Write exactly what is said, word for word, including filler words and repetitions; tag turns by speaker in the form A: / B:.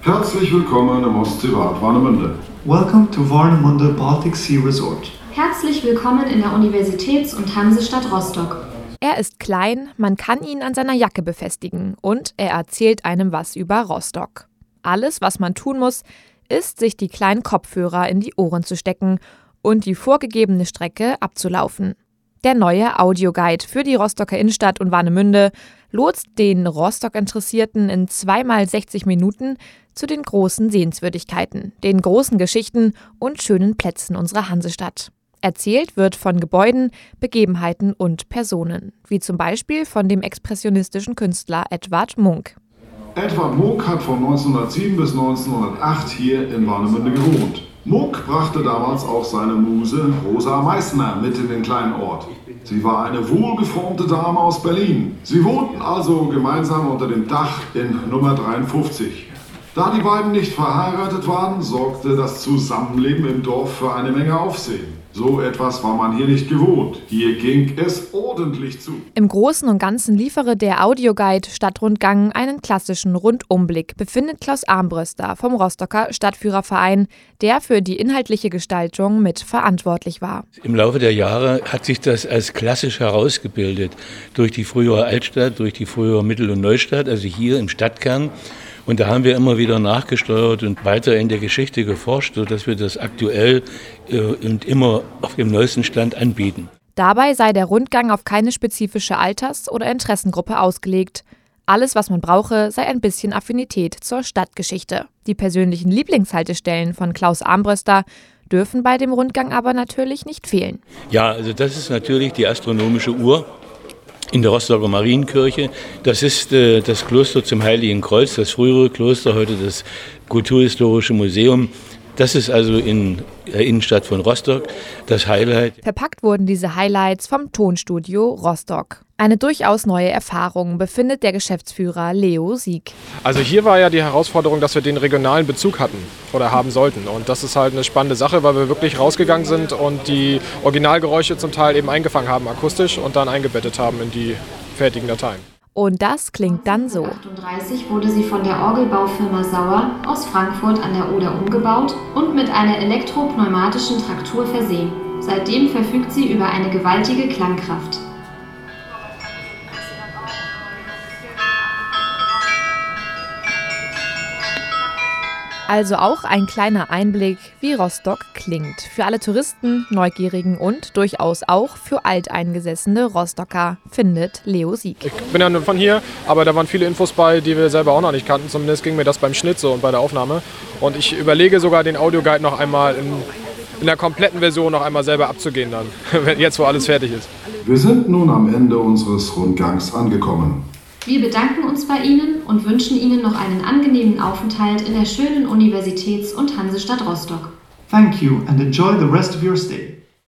A: Herzlich willkommen im Ostseebad Warnemünde.
B: Welcome to Warnemünde Baltic Sea Resort.
C: Herzlich willkommen in der Universitäts- und Hansestadt Rostock.
D: Er ist klein, man kann ihn an seiner Jacke befestigen und er erzählt einem was über Rostock. Alles, was man tun muss, ist, sich die kleinen Kopfhörer in die Ohren zu stecken und die vorgegebene Strecke abzulaufen. Der neue Audioguide für die Rostocker Innenstadt und Warnemünde lotst den Rostock-Interessierten in zweimal sechzig Minuten zu den großen Sehenswürdigkeiten, den großen Geschichten und schönen Plätzen unserer Hansestadt. Erzählt wird von Gebäuden, Begebenheiten und Personen, wie zum Beispiel von dem expressionistischen Künstler Edvard Munch.
A: Edvard Munch hat von neunzehnhundertsieben bis neunzehnhundertacht hier in Warnemünde gewohnt. Munch brachte damals auch seine Muse Rosa Meißner mit in den kleinen Ort. Sie war eine wohlgeformte Dame aus Berlin. Sie wohnten also gemeinsam unter dem Dach in Nummer dreiundfünfzig. Da die beiden nicht verheiratet waren, sorgte das Zusammenleben im Dorf für eine Menge Aufsehen. So etwas war man hier nicht gewohnt. Hier ging es ordentlich zu.
D: Im Großen und Ganzen liefere der Audioguide Stadtrundgang einen klassischen Rundumblick, befindet Klaus Armbröster vom Rostocker Stadtführerverein, der für die inhaltliche Gestaltung mit verantwortlich war.
E: Im Laufe der Jahre hat sich das als klassisch herausgebildet. Durch die frühere Altstadt, durch die frühere Mittel- und Neustadt, also hier im Stadtkern. Und da haben wir immer wieder nachgesteuert und weiter in der Geschichte geforscht, sodass wir das aktuell äh, und immer auf dem neuesten Stand anbieten.
D: Dabei sei der Rundgang auf keine spezifische Alters- oder Interessengruppe ausgelegt. Alles, was man brauche, sei ein bisschen Affinität zur Stadtgeschichte. Die persönlichen Lieblingshaltestellen von Klaus Armbröster dürfen bei dem Rundgang aber natürlich nicht fehlen.
E: Ja, also das ist natürlich die astronomische Uhr in der Rostocker Marienkirche. Das ist äh, das Kloster zum Heiligen Kreuz, das frühere Kloster, heute das Kulturhistorische Museum. Das ist also in der Innenstadt von Rostock das Highlight.
D: Verpackt wurden diese Highlights vom Tonstudio Rostock. Eine durchaus neue Erfahrung, befindet der Geschäftsführer Leo Sieg.
F: Also hier war ja die Herausforderung, dass wir den regionalen Bezug hatten oder haben sollten. Und das ist halt eine spannende Sache, weil wir wirklich rausgegangen sind und die Originalgeräusche zum Teil eben eingefangen haben akustisch und dann eingebettet haben in die fertigen Dateien.
D: Und das klingt dann so.
C: neunzehnhundertachtundreißig wurde sie von der Orgelbaufirma Sauer aus Frankfurt an der Oder umgebaut und mit einer elektropneumatischen Traktur versehen. Seitdem verfügt sie über eine gewaltige Klangkraft.
D: Also auch ein kleiner Einblick, wie Rostock klingt. Für alle Touristen, Neugierigen und durchaus auch für alteingesessene Rostocker, findet Leo Sieg.
F: Ich bin ja nur von hier, aber da waren viele Infos bei, die wir selber auch noch nicht kannten. Zumindest ging mir das beim Schnitt so und bei der Aufnahme. Und ich überlege sogar, den Audioguide noch einmal in, in der kompletten Version noch einmal selber abzugehen dann, jetzt wo alles fertig ist.
A: Wir sind nun am Ende unseres Rundgangs angekommen.
C: Wir bedanken uns bei Ihnen und wünschen Ihnen noch einen angenehmen Aufenthalt in der schönen Universitäts- und Hansestadt Rostock.
B: Thank you and enjoy the rest of your stay.